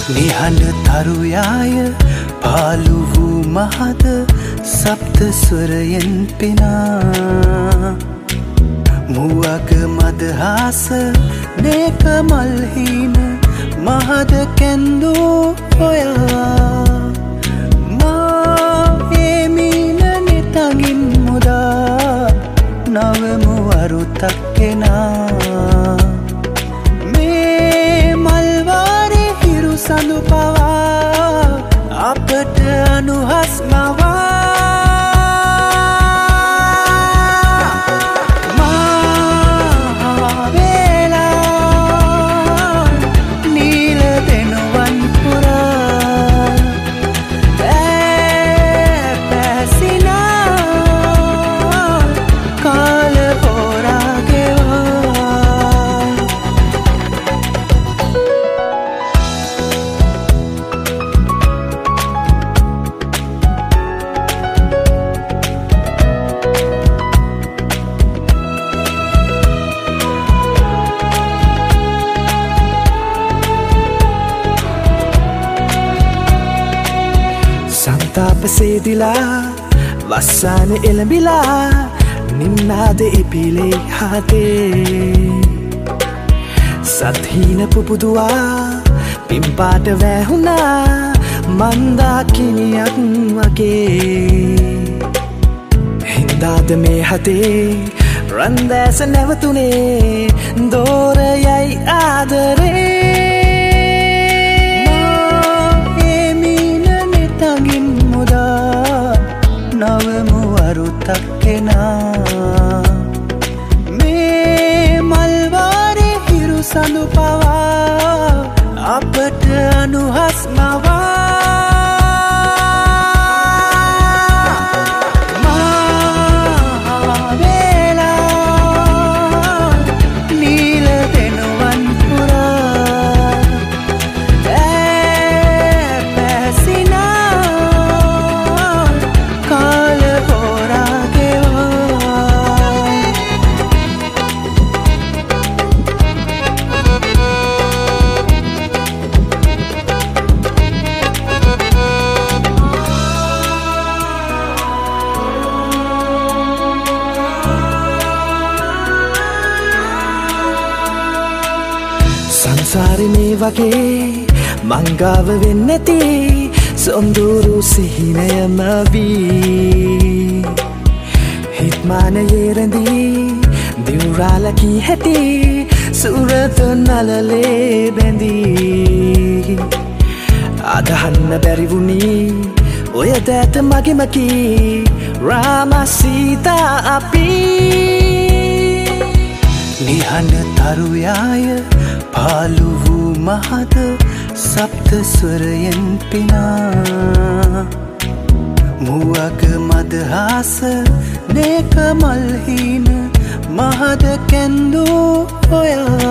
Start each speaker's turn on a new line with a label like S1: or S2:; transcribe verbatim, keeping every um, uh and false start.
S1: නිහඬ තරුයාය පාලු වූ මහද සප්ත ස්වරයෙන් පිනා මුවග මදහාස නේක මල්හින මහද කැන්දූ ඔයා මා ඒමීන නිතගින් මුදා නවමු අරුතක්කෙනා මේ මල්වාරි හිරු සඳු පවා අපට අනුහස් මවා සේදිලා වස්සාන එළඹිලා නින්නාද ඉපිලේ හතේ සත්හීන පුපුදුවා පිම්පාට වැහුණා මන්දා කිනියක් වගේ හින්දාද මේ හතේ රන්දෑස නැවතුනේ දෝරයයි ආදරේ නවමු අරුතක්කෙනා මේ මල්වාරි හිරු සඳු පවා අපට අනුහස් මවා සංසාරේ මේ වගේ මංගාව වෙන්නැති සොඳුරු සිහිනයම වී හිත්මානයේ රැඳී දිවුරාලකී හැටි සුරත නලලේ බැඳී අදහන්න බැරිවුණී ඔය දෑත මගෙමකී රාම සීතා අපි නිහඬ තරුයාය පාලු වූ මහද සප්ත ස්වරයෙන් පිනා මුවග මදහාස නේක මල්හින මහද කැන්දූ ඔයා